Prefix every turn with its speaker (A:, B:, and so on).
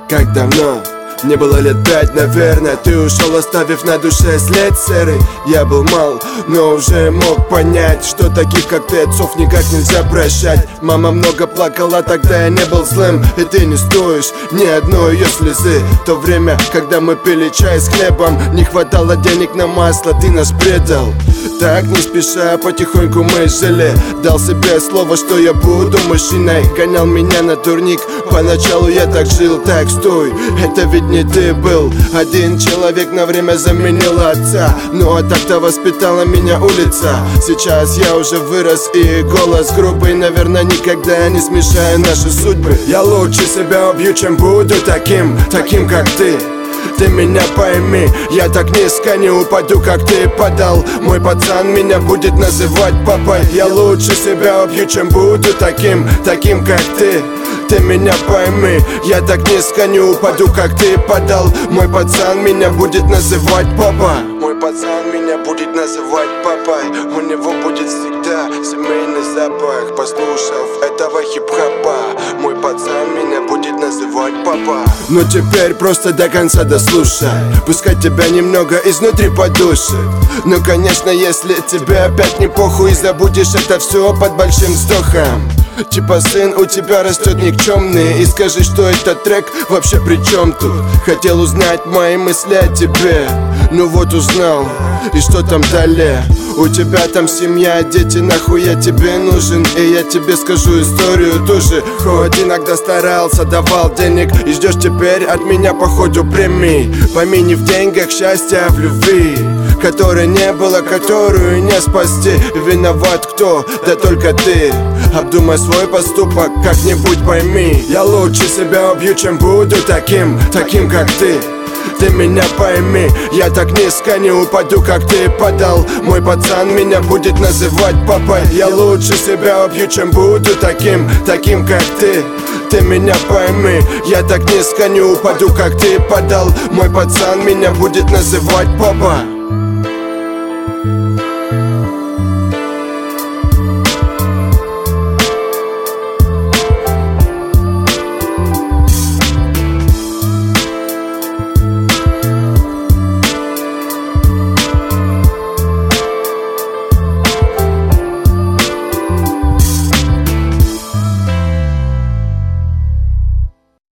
A: Как давно? Мне было лет 5, наверное. Ты ушел, оставив на душе след серый. Я был мал, но уже мог понять, что таких, как ты, отцов никак нельзя прощать. Мама много плакала, тогда я не был злым. И ты не стоишь ни одной ее слезы. То время, когда мы пили чай с хлебом, не хватало денег на масло, ты нас предал. Так, не спеша, потихоньку мы жили. Дал себе слово, что я буду мужчиной. Гонял меня на турник, поначалу я так жил. Так, стой, это ведь не ты был. Один человек на время заменил отца. Ну а так-то воспитала меня улица. Сейчас я уже вырос и голос грубый. Наверное, никогда не смешаю наши судьбы. Я лучше себя убью, чем буду таким как ты. Ты меня пойми, я так низко не упаду, как ты падал. Мой пацан меня будет называть папой. Я лучше себя убью, чем буду таким как ты. Ты меня пойми, я так низко не упаду, как ты падал. Мой пацан меня будет называть папа. Мой пацан меня будет называть папой. У него будет всегда семейный запах. Послушав этого хип-хопа, мой пацан меня будет называть папа. Но теперь просто до конца дослушай. Пускай тебя немного изнутри подушит. Но конечно, если тебе опять не похуй, забудешь это все под большим вздохом. Типа, сын, у тебя растет никчемный. И скажи, что этот трек вообще при чем тут? Хотел узнать мои мысли о тебе. Ну вот узнал, и что там далее? У тебя там семья, дети, нахуй я тебе нужен? И я тебе скажу историю ту же. Хоть иногда старался, давал денег, и ждешь теперь от меня походу премий. Пойми, не в деньгах счастье, а в любви, которой не было, которую не спасти. Виноват кто? Да только ты. Обдумай свой поступок, как-нибудь пойми. Я лучше себя убью, чем буду таким как ты. Ты меня пойми, я так низко не упаду, как ты падал. Мой пацан меня будет называть папой. Я лучше себя убью, чем буду таким как ты. Ты меня пойми, я так низко не упаду, как ты падал. Мой пацан меня будет называть папа.